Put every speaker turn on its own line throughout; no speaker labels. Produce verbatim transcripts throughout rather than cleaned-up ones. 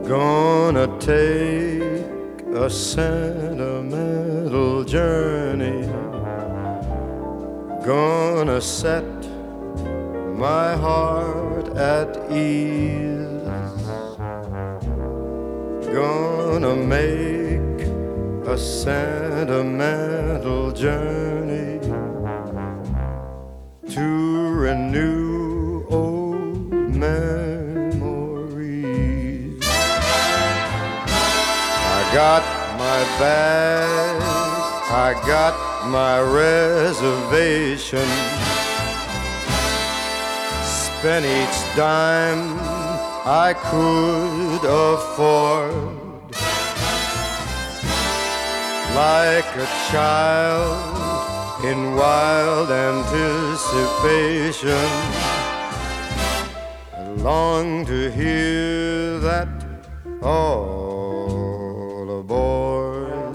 Gonna take a sentimental journey. Gonna set my heart at ease. Gonna make a sentimental journey to renew old memories. I got my bag, I got my reservation. Spent each dime I could afford. Like a child in wild anticipation, I long to hear that all aboard.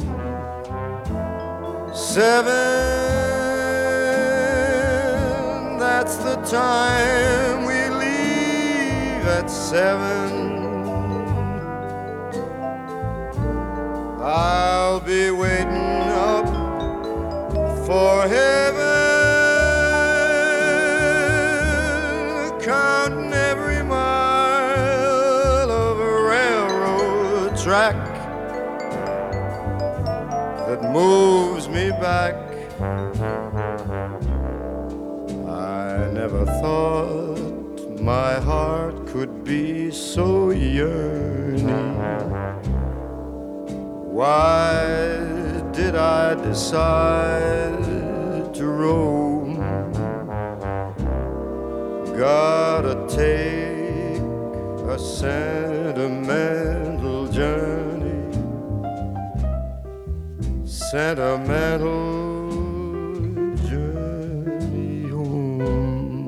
Seven, that's the time we leave at seven. I'll be waiting up for heaven, counting every mile of a railroad track that moves me back. I never thought my heart could be so yearning. Why did I decide to roam? Gotta take a sentimental journey. Sentimental journey home.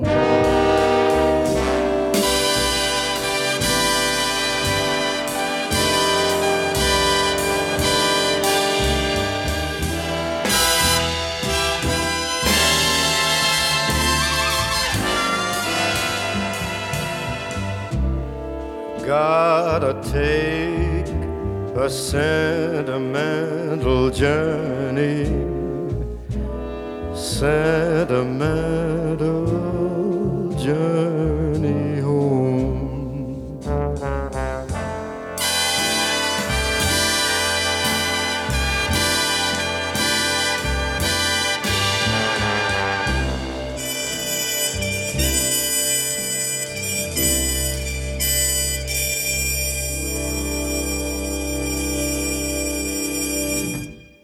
Gotta take a sentimental journey. Sentimental journey.